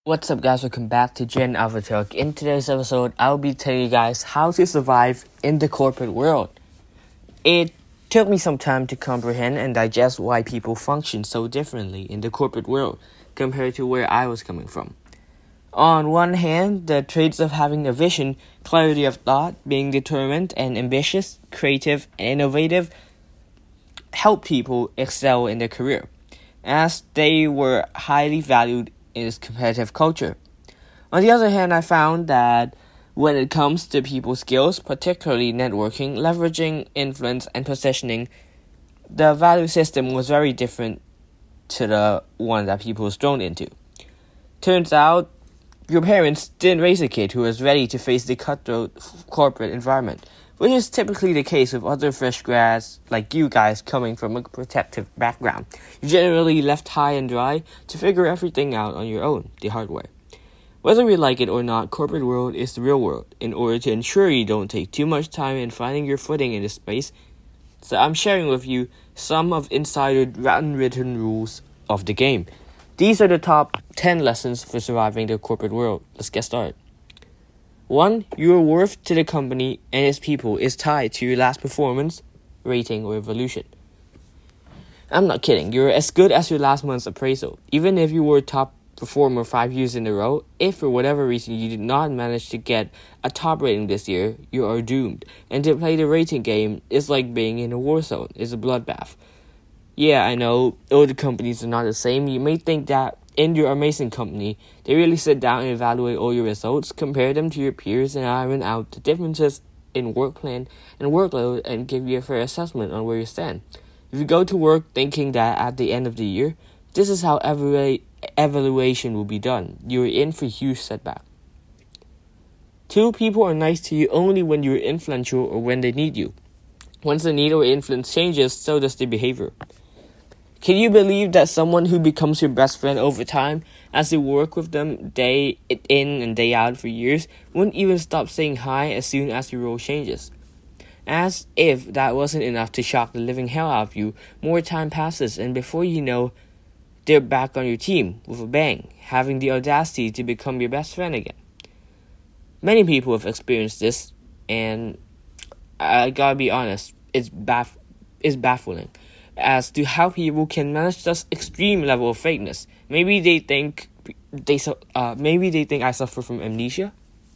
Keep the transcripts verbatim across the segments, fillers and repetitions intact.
What's up, guys? Welcome back to Gen Alpha Talk. In today's episode, I'll be telling you guys how to survive in the corporate world. It took me some time to comprehend and digest why people function so differently in the corporate world compared to where I was coming from. On one hand, the traits of having a vision, clarity of thought, being determined and ambitious, creative and innovative help people excel in their career, as they were highly valued in its competitive culture. On the other hand, I found that when it comes to people skills, particularly networking, leveraging influence, and positioning, the value system was very different to the one that people was thrown into. Turns out, your parents didn't raise a kid who was ready to face the cutthroat corporate environment, which is typically the case with other fresh grads like you guys coming from a protective background. You're generally left high and dry to figure everything out on your own, the hard way. Whether we like it or not, corporate world is the real world. In order to ensure you don't take too much time in finding your footing in this space, so I'm sharing with you some of insider unwritten rules of the game. These are the top ten lessons for surviving the corporate world. Let's get started. One, your worth to the company and its people is tied to your last performance, rating, or evolution. I'm not kidding. You're as good as your last month's appraisal. Even if you were top performer five years in a row, if for whatever reason you did not manage to get a top rating this year, you are doomed. And to play the rating game is like being in a war zone. It's a bloodbath. Yeah, I know, all the companies are not the same. You may think that in your amazing company, they really sit down and evaluate all your results, compare them to your peers, and iron out the differences in work plan and workload and give you a fair assessment on where you stand. If you go to work thinking that at the end of the year, this is how evalu- evaluation will be done, you're in for a huge setback. Two, people are nice to you only when you're influential or when they need you. Once the need or influence changes, so does the behavior. Can you believe that someone who becomes your best friend over time, as you work with them day in and day out for years, wouldn't even stop saying hi as soon as your role changes? As if that wasn't enough to shock the living hell out of you, more time passes and before you know, they're back on your team with a bang, having the audacity to become your best friend again. Many people have experienced this, and I gotta be honest, it's baff- it's baffling as to how people can manage such extreme level of fakeness. Maybe they think they su- uh maybe they think I suffer from amnesia.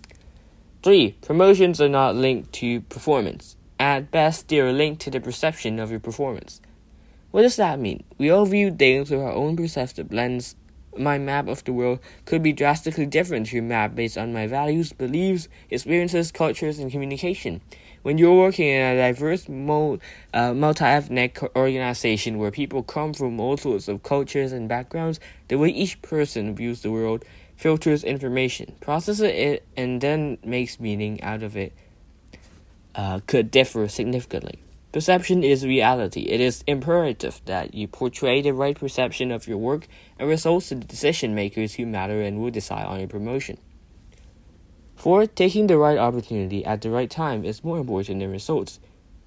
Three, promotions are not linked to performance. At best, they are linked to the perception of your performance. What does that mean? We all view things through our own perceptive lens. My map of the world could be drastically different to your map based on my values, beliefs, experiences, cultures, and communication. When you're working in a diverse, mo- uh, multi-ethnic organization where people come from all sorts of cultures and backgrounds, the way each person views the world filters information, processes it, and then makes meaning out of it uh, could differ significantly. Perception is reality. It is imperative that you portray the right perception of your work and results to the decision makers who matter and will decide on your promotion. Four, taking the right opportunity at the right time is more important than results.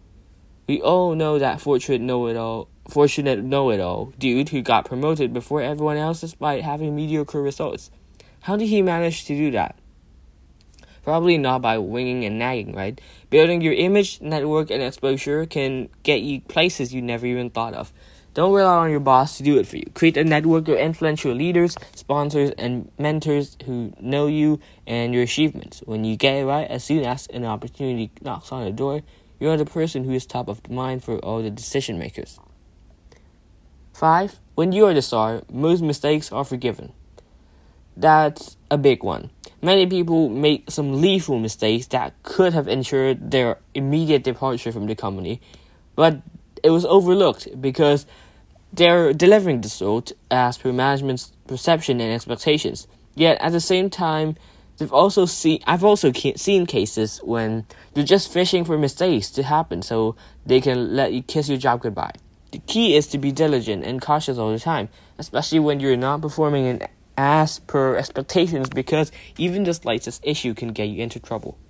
We all know that fortunate know-it-all, fortunate know-it-all dude who got promoted before everyone else despite having mediocre results. How did he manage to do that? Probably not by winging and nagging, right? Building your image, network, and exposure can get you places you never even thought of. Don't rely on your boss to do it for you. Create a network of influential leaders, sponsors, and mentors who know you and your achievements. When you get it right, as soon as an opportunity knocks on the door, you are the person who is top of the mind for all the decision makers. Five, when you are the star, most mistakes are forgiven. That's a big one. Many people make some lethal mistakes that could have ensured their immediate departure from the company, but it was overlooked because they're delivering the result as per management's perception and expectations. Yet at the same time, they've also seen I've also seen cases when you're just fishing for mistakes to happen so they can let you kiss your job goodbye. The key is to be diligent and cautious all the time, especially when you're not performing in as per expectations, because even the slightest issue can get you into trouble.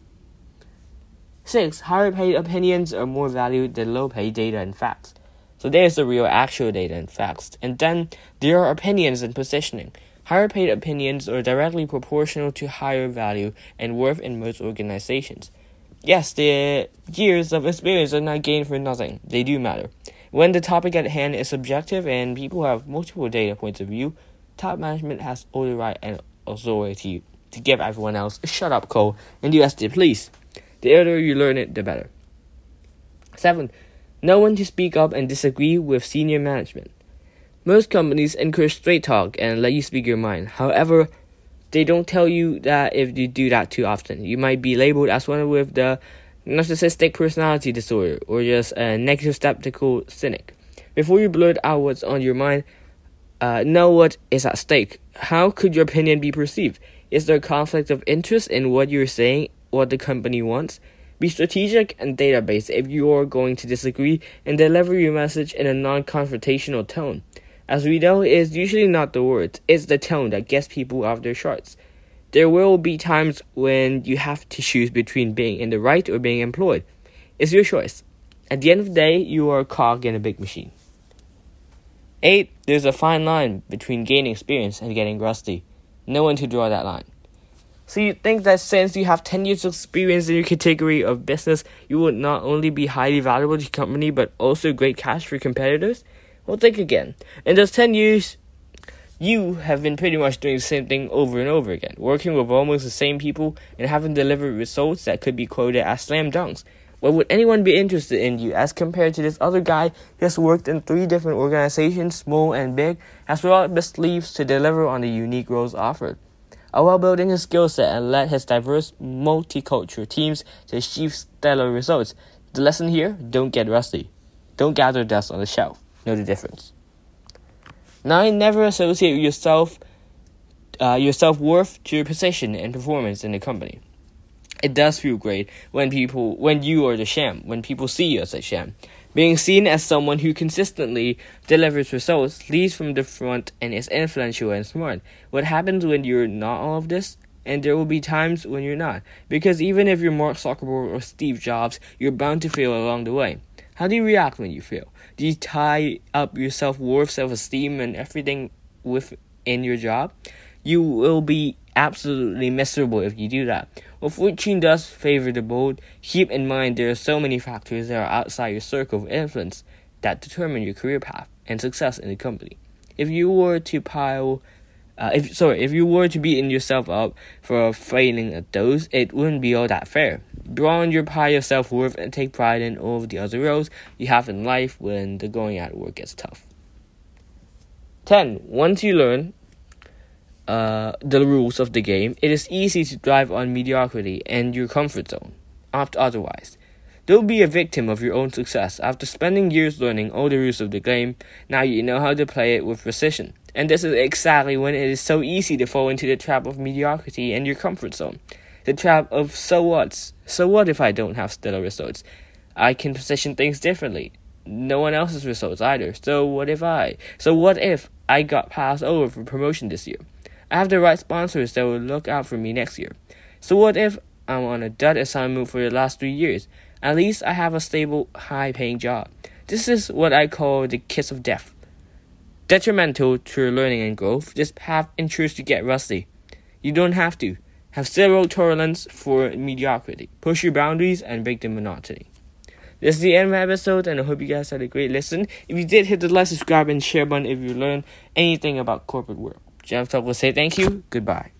Six, higher paid opinions are more valued than low paid data and facts. So there's the real actual data and facts. And then there are opinions and positioning. Higher paid opinions are directly proportional to higher value and worth in most organizations. Yes, the years of experience are not gained for nothing. They do matter. When the topic at hand is subjective and people have multiple data points of view, top management has all the right and authority to give everyone else a shut-up call and do as they please. The earlier you learn it, the better. seven. Know when to speak up and disagree with senior management. Most companies encourage straight talk and let you speak your mind. However, they don't tell you that if you do that too often, you might be labeled as one with the narcissistic personality disorder or just a negative skeptical cynic. Before you blurt out what's on your mind, uh, know what is at stake. How could your opinion be perceived? Is there a conflict of interest in what you're saying, what the company wants? Be strategic and data-based if you are going to disagree and deliver your message in a non-confrontational tone. As we know, it is usually not the words, it's the tone that gets people off their charts. There will be times when you have to choose between being in the right or being employed. It's your choice. At the end of the day, you are a cog in a big machine. eight. There's a fine line between gaining experience and getting rusty. Know when to draw that line. So you think that since you have ten years of experience in your category of business, you would not only be highly valuable to your company, but also great cash for competitors? Well, think again. In those ten years, you have been pretty much doing the same thing over and over again, working with almost the same people and having delivered results that could be quoted as slam dunks. Why would anyone be interested in you as compared to this other guy who has worked in three different organizations, small and big, has rolled up his sleeves to deliver on the unique roles offered? All while building his skill set and led his diverse, multicultural teams to achieve stellar results. The lesson here, don't get rusty. Don't gather dust on the shelf. Know the difference. nine. Never associate yourself, uh, your self-worth to your position and performance in the company. It does feel great when people, when you are the sham, when people see you as a sham. Being seen as someone who consistently delivers results, leads from the front, and is influential and smart. What happens when you're not all of this? And there will be times when you're not. Because even if you're Mark Zuckerberg or Steve Jobs, you're bound to fail along the way. How do you react when you fail? Do you tie up your self-worth, self-esteem, and everything within your job? You will be absolutely miserable if you do that. Well, fortune does favor the bold. Keep in mind there are so many factors that are outside your circle of influence that determine your career path and success in the company. If you were to pile, uh, if sorry, if you were to beating yourself up for failing at those, it wouldn't be all that fair. Draw on your pile of self-worth and take pride in all of the other roles you have in life when the going at work gets tough. ten. Once you learn Uh, the rules of the game, it is easy to thrive on mediocrity and your comfort zone. After otherwise, don't be a victim of your own success. After spending years learning all the rules of the game, now you know how to play it with precision. And this is exactly when it is so easy to fall into the trap of mediocrity and your comfort zone. The trap of so what? So what if I don't have stellar results? I can position things differently. No one else's results either. So what if I? So what if I got passed over for promotion this year? I have the right sponsors that will look out for me next year. So what if I'm on a dud assignment for the last three years? At least I have a stable, high-paying job. This is what I call the kiss of death. Detrimental to your learning and growth. Just have interest to get rusty. You don't have to. Have zero tolerance for mediocrity. Push your boundaries and break the monotony. This is the end of my episode, and I hope you guys had a great listen. If you did, hit the like, subscribe, and share button if you learned anything about corporate world. Jeff Talk will say thank you. Goodbye.